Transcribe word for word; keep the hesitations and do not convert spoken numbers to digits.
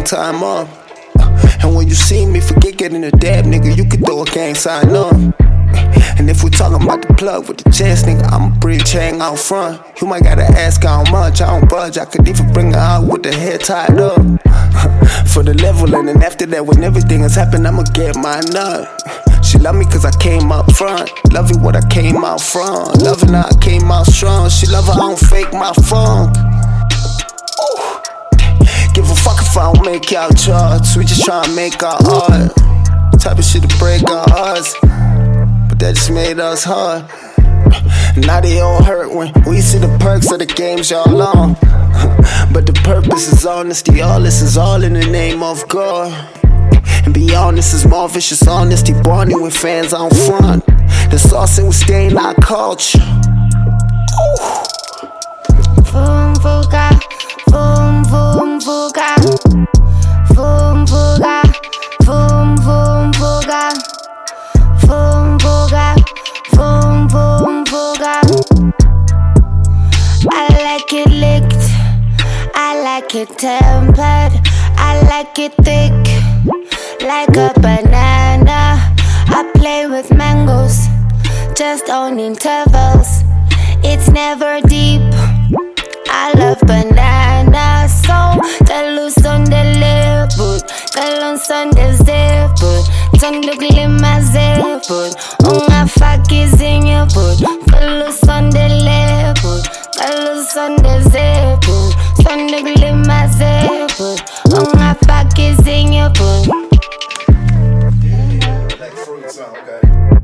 gang time up. And when you see me, forget getting a dab, nigga, you can throw a gang sign up. And if we talking about the plug with the chest, nigga, I'ma bridge hang out front. You might gotta ask how much, I don't budge. I could even bring her out with the head tied up. For the level, and then after that, when everything has happened, I'ma get my nut. She love me cause I came out front. Love you what I came out from. Loving how I came out strong. She love how I don't fake my funk. Ooh. Give a fuck if I don't make y'all charts. We just tryna make our art. Type of shit to break our hearts, but that just made us hard. Now they all hurt when we see the perks of the games y'all on. But the purpose is honesty. All this is all in the name of God. And be honest is more vicious honesty. Bonding with fans on front. The sauce and we stain our culture. Ooh. Boom fuga, boom boom fuga, boom fuga, boom boom fuga, boom fuga, boom boom fuga. I like it licked, I like it tempered, I like it thick, like a banana. I play with mangoes, just on intervals. It's never deep. I love banana, so tell us on the leopard, tell us on the zipper, tell the glimmer zipper, on my fuck is in your foot, tell us on the leopard, tell us on the zipper, on the glimmer zipper, on my fuck is in your foot. Like fruit sound, okay?